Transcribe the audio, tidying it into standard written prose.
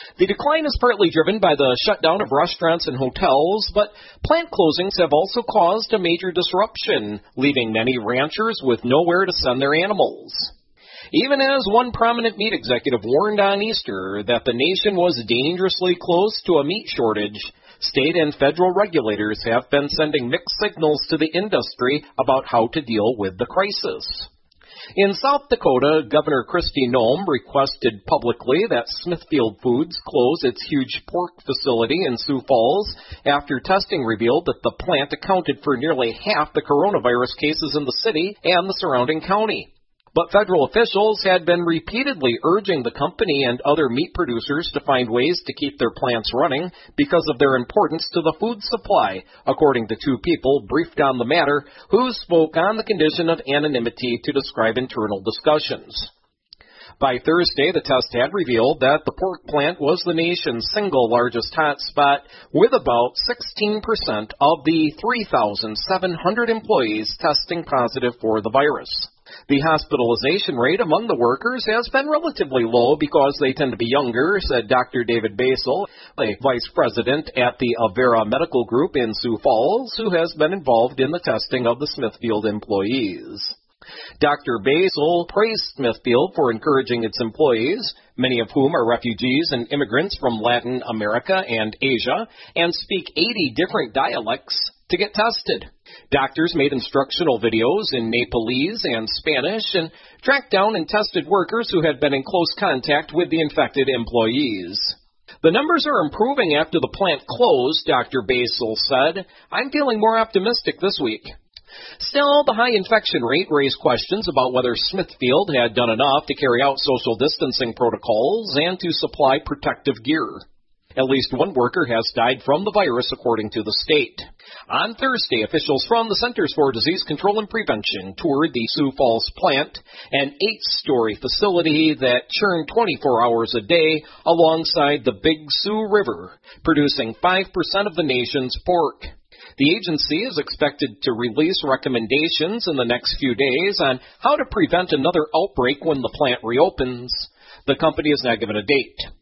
The decline is partly driven by the shutdown of restaurants and hotels, but plant closings have also caused a major disruption, leaving many ranchers with nowhere to send their animals. Even as one prominent meat executive warned on Easter that the nation was dangerously close to a meat shortage, state and federal regulators have been sending mixed signals to the industry about how to deal with the crisis. In South Dakota, Governor Kristi Noem requested publicly that Smithfield Foods close its huge pork facility in Sioux Falls after testing revealed that the plant accounted for nearly half the coronavirus cases in the city and the surrounding county. But federal officials had been repeatedly urging the company and other meat producers to find ways to keep their plants running because of their importance to the food supply, according to two people briefed on the matter who spoke on the condition of anonymity to describe internal discussions. By Thursday, the test had revealed that the pork plant was the nation's single largest hotspot, with about 16% of the 3,700 employees testing positive for the virus. The hospitalization rate among the workers has been relatively low because they tend to be younger, said Dr. David Basil, a vice president at the Avera Medical Group in Sioux Falls, who has been involved in the testing of the Smithfield employees. Dr. Basil praised Smithfield for encouraging its employees, many of whom are refugees and immigrants from Latin America and Asia, and speak 80 different dialects, to get tested. Doctors made instructional videos in Nepalese and Spanish and tracked down and tested workers who had been in close contact with the infected employees. The numbers are improving after the plant closed, Dr. Basil said. I'm feeling more optimistic this week. Still, the high infection rate raised questions about whether Smithfield had done enough to carry out social distancing protocols and to supply protective gear. At least one worker has died from the virus, according to the state. On Thursday, officials from the Centers for Disease Control and Prevention toured the Sioux Falls plant, an 8-story facility that churned 24 hours a day alongside the Big Sioux River, producing 5% of the nation's pork. The agency is expected to release recommendations in the next few days on how to prevent another outbreak when the plant reopens. The company has not given a date.